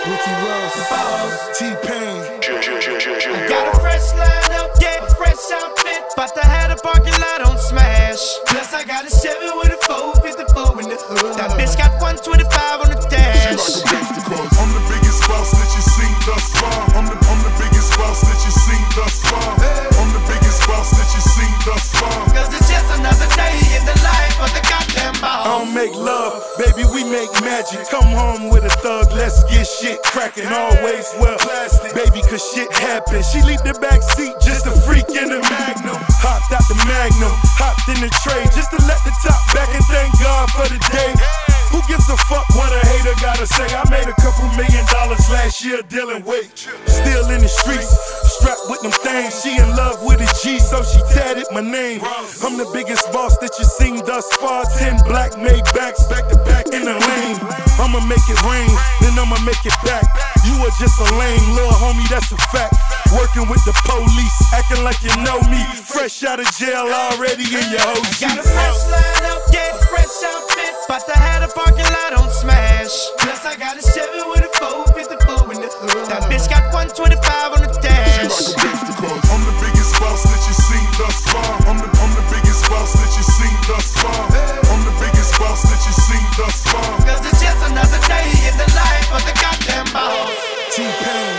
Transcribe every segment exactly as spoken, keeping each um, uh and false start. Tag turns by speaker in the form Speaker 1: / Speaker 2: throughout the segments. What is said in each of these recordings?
Speaker 1: Ricky Ross, T-Pain.
Speaker 2: I got a fresh lineup, yeah, a fresh outfit. Bout to have the parking lot on smash. Plus I got a Chevy with a four fifty-four in the hood. That bitch got one twenty-five on the dash.
Speaker 3: I'm the biggest boss that you seen thus far. I'm the, I'm the biggest boss that you seen thus far. I'm the biggest boss that you seen thus far.
Speaker 2: Cause it's just another day in the life of the goddamn boss.
Speaker 1: I don't make love, baby, we make magic. Come home with a thug, let's get shit cracking. Always well plastic, baby, cause shit happens. She leave the back seat, just a freak in the Magnum. Hopped out the Magnum, hopped in the tray, just to let the top back and thank God for the day. Who gives a fuck what a hater gotta say? I made a couple million dollars last year dealing weight. Still in the streets, strapped with them things. She in love with a G, so she tatted my name. I'm the biggest boss that you seen thus far. Ten black made backs, back to back in the lane. I'ma make it rain, then I'ma make it back. You are just a lame little homie, that's a fact. Working with the police, acting like you know me. Fresh out of jail, already in your O G.
Speaker 2: Got a fresh lineup, yeah, a fresh outfit. Bout to have the parking lot on smash. Plus I got a Chevy with a four fifty-four in the hood. That bitch got one twenty-five on the dash.
Speaker 3: I'm the biggest boss that you seen thus far. I'm the, I'm the biggest boss that you seen thus far. I'm the biggest boss that you seen thus far.
Speaker 2: Cause it's just another day in the life of the goddamn boss.
Speaker 1: T-Pain.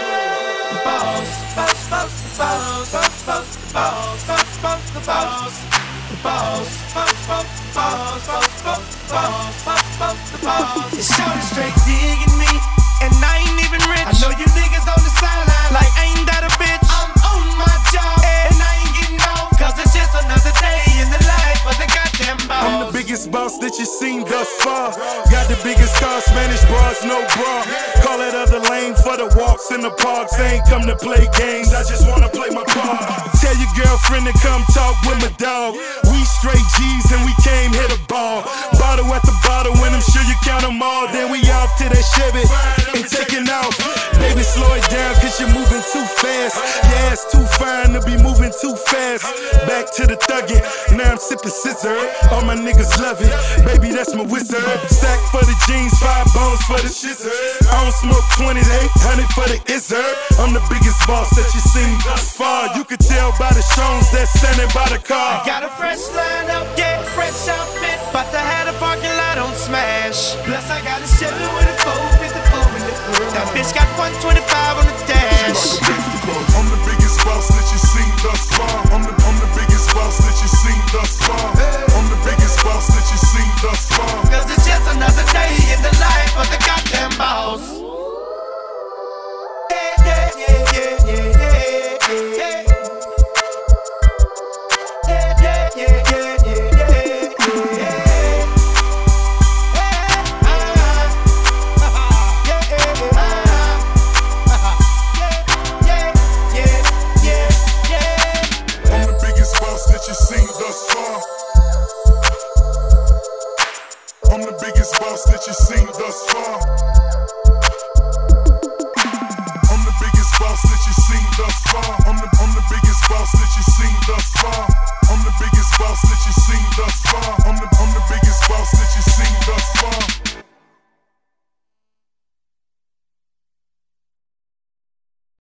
Speaker 2: The boss, boss, boss, the boss, boss, boss, the boss, boss, boss, the boss. The boss, boss, boss, the boss, boss, boss, the boss, boss, boss, the boss. It's shorty straight digging me, and I ain't even rich. I know you niggas on the sideline like ain't that a bitch. I'm on my job, and I ain't getting off. Cause it's just another day in the life of the goddamn boss.
Speaker 1: I'm the biggest boss that you seen thus far. Got the biggest car, Spanish bras, no bra. Call that other lane for the walks in the parks. I ain't come to play games, I just wanna play my part. Tell your girlfriend to come talk with my dog. We straight G's and we came hit a ball. Bottle at the bottle, and I'm sure you count them all. Then we off to that Chevy and taking off. Baby, slow it down cause you're moving too fast. Your ass too fine to be moving too fast. Back to the thuggin', now I'm sipping scissor. All my niggas love it, baby, that's my wizard. Stack for the jeans, five bones for the shizzard. I don't smoke twenty-eight hundred for the izzard. I'm the biggest boss that you seen thus far. You can tell by the shows that's standing by the car.
Speaker 2: I got a fresh lineup, yeah, a fresh outfit. Bout to have the parking lot on smash. Plus I got a Chevy with a four fifty-four in the hood. That bitch got one twenty-five on the dash.
Speaker 3: I'm the biggest boss that you seen thus far. I'm the, I'm the biggest boss that you seen thus far. I'm the biggest boss that you seen thus far.
Speaker 2: Cause it's just another day in the life of the goddamn boss. Yeah, yeah, yeah, yeah, yeah, yeah, yeah. Yeah, yeah, yeah, yeah, yeah, yeah, yeah.
Speaker 3: That you seen thus far. I'm the biggest boss that you seen thus far.